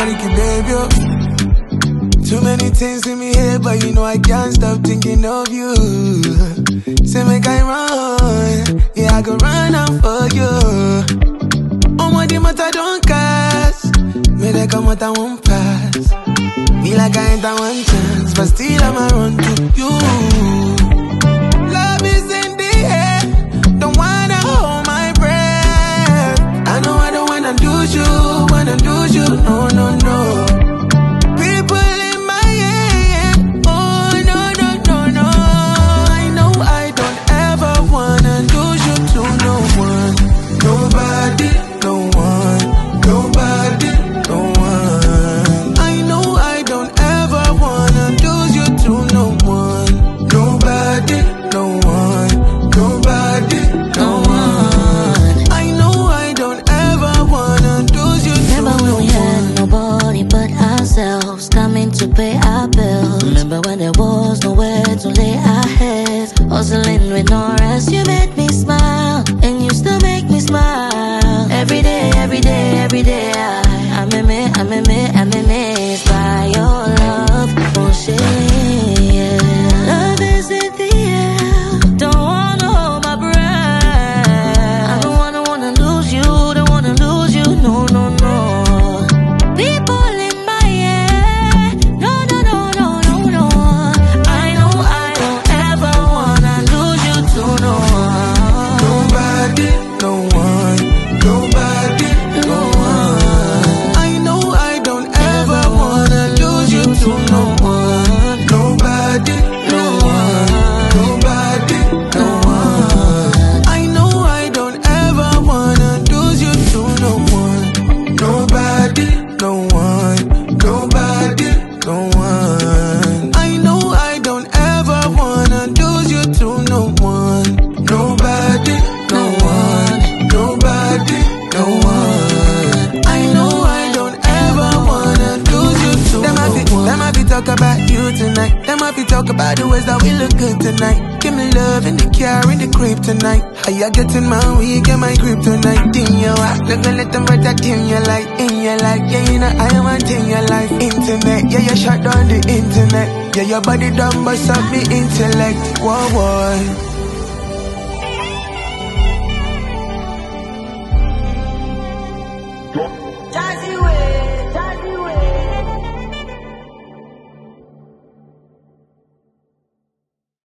Ricky, baby, oh. Too many things in me head, but you know I can't stop thinking of you. Say make I run, yeah I go run out for you. Oh my the matter don't cast, me they come out and won't pass. Me like I ain't that one chance, but still I'ma run to you. Love is in the air, don't wanna hold my breath. I know I don't wanna lose you, no, no, no. Coming to pay our bills. Remember when there was nowhere to lay our heads, hustling with no rest. You made me smile, and you still make me smile. Every day, every day, every day. I'm amazed by your love, oh shit, yeah. Love is in the air, don't wanna hold my breath. I don't wanna lose you, don't wanna lose you, no, no, no. People talk about the ways that we look good tonight. Give me love in the car, in the crib tonight. How you getting my weed, get my grip tonight. In your heart, look and let them right that in your life, in your life. Yeah, you know I am in your life. Internet, yeah, you shut down the internet. Yeah, your body done bust up me intellect. Whoa, whoa.